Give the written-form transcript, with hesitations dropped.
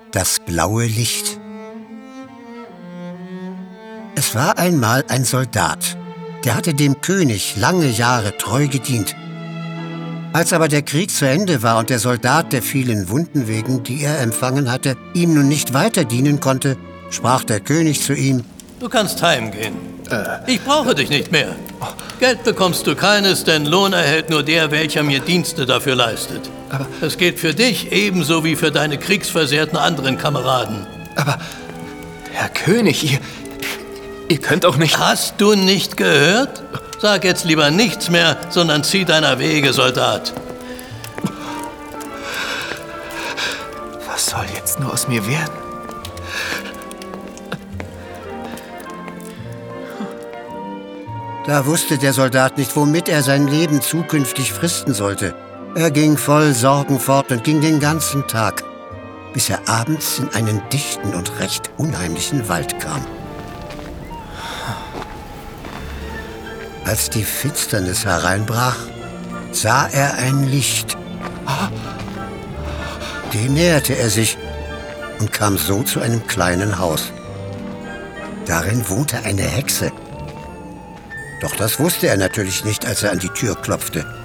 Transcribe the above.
Das blaue Licht. Es war einmal ein Soldat, der hatte dem König lange Jahre treu gedient. Als aber der Krieg zu Ende war und der Soldat der vielen Wunden wegen, die er empfangen hatte, ihm nun nicht weiter dienen konnte, sprach der König zu ihm: Du kannst heimgehen. Ich brauche dich nicht mehr. Geld bekommst du keines, denn Lohn erhält nur der, welcher mir Dienste dafür leistet. Aber es gilt für dich ebenso wie für deine kriegsversehrten anderen Kameraden. Aber, Herr König, ihr könnt doch nicht... Hast du nicht gehört? Sag jetzt lieber nichts mehr, sondern zieh deiner Wege, Soldat. Was soll jetzt nur aus mir werden? Da wusste der Soldat nicht, womit er sein Leben zukünftig fristen sollte. Er ging voll Sorgen fort und ging den ganzen Tag, bis er abends in einen dichten und recht unheimlichen Wald kam. Als die Finsternis hereinbrach, sah er ein Licht. Dem näherte er sich und kam so zu einem kleinen Haus. Darin wohnte eine Hexe. Doch das wusste er natürlich nicht, als er an die Tür klopfte.